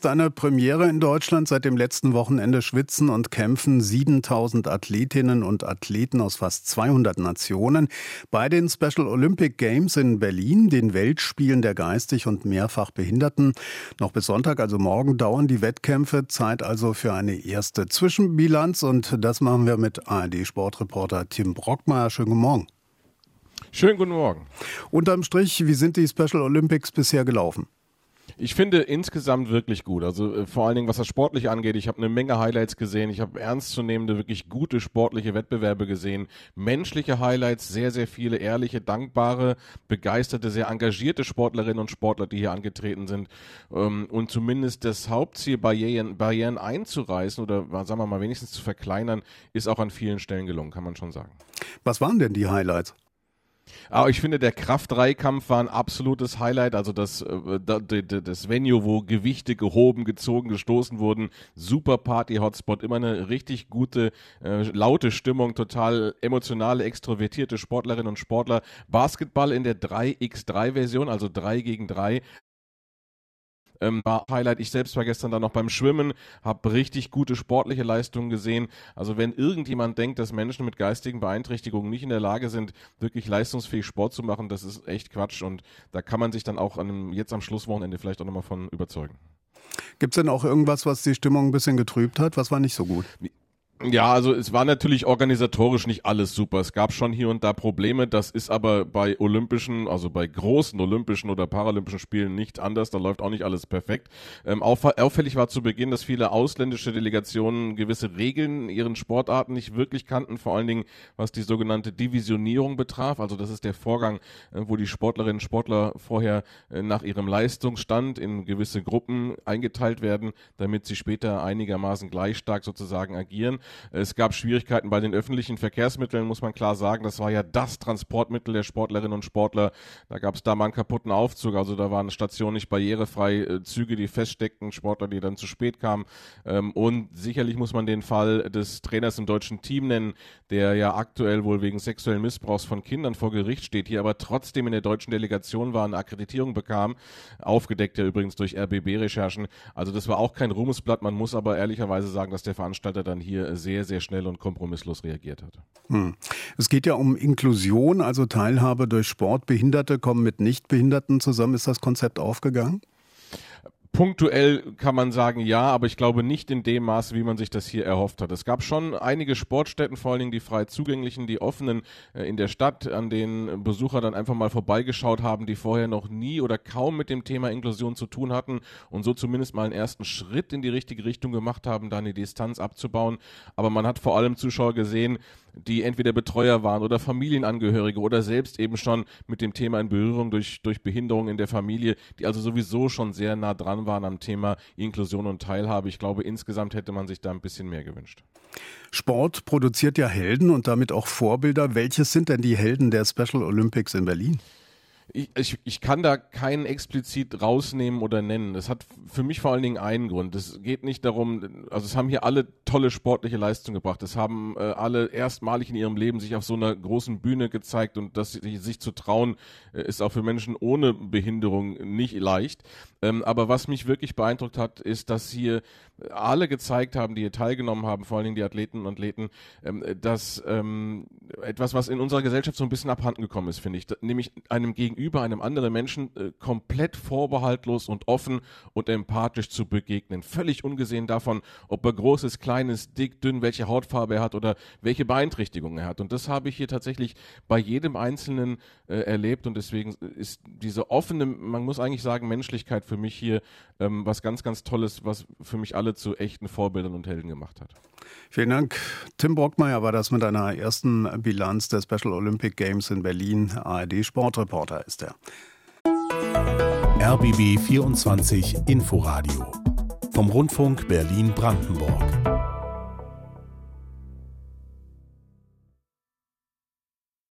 ist eine Premiere in Deutschland. Seit dem letzten Wochenende schwitzen und kämpfen 7.000 Athletinnen und Athleten aus fast 200 Nationen bei den Special Olympic Games in Berlin, den Weltspielen der geistig und mehrfach Behinderten. Noch bis Sonntag, also morgen, dauern die Wettkämpfe. Zeit also für eine erste Zwischenbilanz. Und das machen wir mit ARD-Sportreporter Tim Brockmeier. Schönen guten Morgen. Schönen guten Morgen. Unterm Strich, wie sind die Special Olympics bisher gelaufen? Ich finde insgesamt wirklich gut. Also vor allen Dingen, was das Sportliche angeht. Ich habe eine Menge Highlights gesehen. Ich habe ernstzunehmende, wirklich gute sportliche Wettbewerbe gesehen. Menschliche Highlights, sehr, sehr viele ehrliche, dankbare, begeisterte, sehr engagierte Sportlerinnen und Sportler, die hier angetreten sind. Und zumindest das Hauptziel, Barrieren einzureißen oder sagen wir mal wenigstens zu verkleinern, ist auch an vielen Stellen gelungen, kann man schon sagen. Was waren denn die Highlights? Aber ich finde, der Kraft-3-Kampf war ein absolutes Highlight. Also das Venue, wo Gewichte gehoben, gezogen, gestoßen wurden. Super Party-Hotspot. Immer eine richtig gute, laute Stimmung. Total emotionale, extrovertierte Sportlerinnen und Sportler. Basketball in der 3x3-Version, also 3 gegen 3. War Highlight. Ich selbst war gestern dann noch beim Schwimmen, habe richtig gute sportliche Leistungen gesehen. Also wenn irgendjemand denkt, dass Menschen mit geistigen Beeinträchtigungen nicht in der Lage sind, wirklich leistungsfähig Sport zu machen, das ist echt Quatsch. Und da kann man sich dann auch jetzt am Schlusswochenende vielleicht auch nochmal von überzeugen. Gibt es denn auch irgendwas, was die Stimmung ein bisschen getrübt hat? Was war nicht so gut? Ja, also es war natürlich organisatorisch nicht alles super. Es gab schon hier und da Probleme. Das ist aber bei olympischen, also bei großen olympischen oder paralympischen Spielen nicht anders. Da läuft auch nicht alles perfekt. Auffällig war zu Beginn, dass viele ausländische Delegationen gewisse Regeln in ihren Sportarten nicht wirklich kannten. Vor allen Dingen, was die sogenannte Divisionierung betraf. Also das ist der Vorgang, wo die Sportlerinnen und Sportler vorher nach ihrem Leistungsstand in gewisse Gruppen eingeteilt werden, damit sie später einigermaßen gleich stark sozusagen agieren. Es gab Schwierigkeiten bei den öffentlichen Verkehrsmitteln, muss man klar sagen. Das war ja das Transportmittel der Sportlerinnen und Sportler. Da gab es da mal einen kaputten Aufzug. Also da waren Stationen nicht barrierefrei, Züge, die feststeckten, Sportler, die dann zu spät kamen. Und sicherlich muss man den Fall des Trainers im deutschen Team nennen, der ja aktuell wohl wegen sexuellen Missbrauchs von Kindern vor Gericht steht, hier aber trotzdem in der deutschen Delegation war, eine Akkreditierung bekam. Aufgedeckt ja übrigens durch RBB-Recherchen. Also das war auch kein Ruhmesblatt. Man muss aber ehrlicherweise sagen, dass der Veranstalter dann hier sehr, sehr schnell und kompromisslos reagiert hat. Es geht ja um Inklusion, also Teilhabe durch Sport. Behinderte kommen mit Nichtbehinderten zusammen. Ist das Konzept aufgegangen? Punktuell kann man sagen, ja, aber ich glaube nicht in dem Maße, wie man sich das hier erhofft hat. Es gab schon einige Sportstätten, vor allen Dingen die frei zugänglichen, die offenen in der Stadt, an denen Besucher dann einfach mal vorbeigeschaut haben, die vorher noch nie oder kaum mit dem Thema Inklusion zu tun hatten und so zumindest mal einen ersten Schritt in die richtige Richtung gemacht haben, da eine Distanz abzubauen. Aber man hat vor allem Zuschauer gesehen, die entweder Betreuer waren oder Familienangehörige oder selbst eben schon mit dem Thema in Berührung durch Behinderung in der Familie, die also sowieso schon sehr nah dran waren am Thema Inklusion und Teilhabe. Ich glaube, insgesamt hätte man sich da ein bisschen mehr gewünscht. Sport produziert ja Helden und damit auch Vorbilder. Welches sind denn die Helden der Special Olympics in Berlin? Ich kann da keinen explizit rausnehmen oder nennen. Das hat für mich vor allen Dingen einen Grund. Es geht nicht darum, also es haben hier alle tolle sportliche Leistungen gebracht. Es haben alle erstmalig in ihrem Leben sich auf so einer großen Bühne gezeigt und das sich zu trauen, ist auch für Menschen ohne Behinderung nicht leicht. Aber was mich wirklich beeindruckt hat, ist, dass hier alle gezeigt haben, die hier teilgenommen haben, vor allen Dingen die Athleten und Athleten, dass etwas, was in unserer Gesellschaft so ein bisschen abhanden gekommen ist, finde ich, nämlich einem anderen Menschen komplett vorbehaltlos und offen und empathisch zu begegnen. Völlig ungesehen davon, ob er groß ist, klein ist, dick, dünn, welche Hautfarbe er hat oder welche Beeinträchtigungen er hat. Und das habe ich hier tatsächlich bei jedem Einzelnen erlebt und deswegen ist diese offene, man muss eigentlich sagen, Menschlichkeit für mich hier was ganz, ganz Tolles, was für mich alle zu echten Vorbildern und Helden gemacht hat. Vielen Dank. Tim Brockmeier war das mit einer ersten Bilanz der Special Olympic Games in Berlin. ARD-Sportreporter ist er. RBB 24 Inforadio vom Rundfunk Berlin-Brandenburg.